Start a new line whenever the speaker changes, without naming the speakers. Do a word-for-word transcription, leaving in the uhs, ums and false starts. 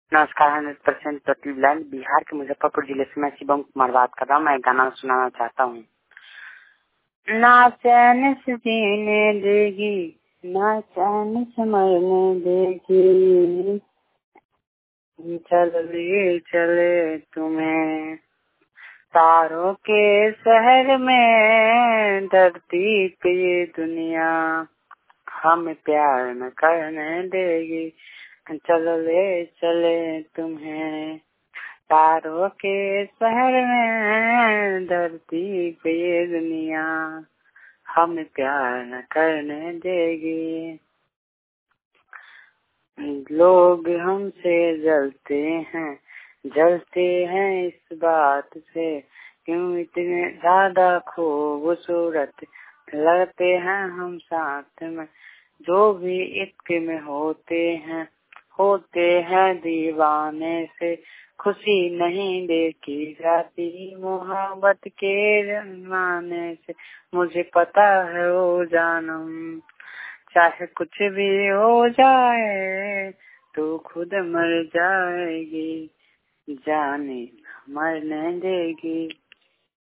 नमस्कार, hundred percent प्रतिदिन line Bihar के मुजफ्फरपुर जिले से मैं शिवम कुमार बात कर रहा हूँ। मैं गाना सुनाना चाहता हूँ। ना चैन से जीने देगी, ना चैन से मरने देगी, चल ले चले तुम्हें तारों के शहर में, धरती पे ये दुनिया हमें प्यार न करने देगी, चल ले चले तुम्हें तारों के शहर में, धरती पे ये दुनिया हमें प्यार न करने देगी। लोग हमसे जलते हैं, जलते हैं इस बात से, क्यों इतने ज्यादा खूबसूरत लगते हैं हम साथ में। जो भी इश्क में होते हैं, होते हैं दीवाने से, खुशी नहीं देखी जाती मोहब्बत के जमाने से। मुझे पता है वो जानम, चाहे कुछ भी हो जाए तो खुद मर जाएगी, जाने मरने देगी।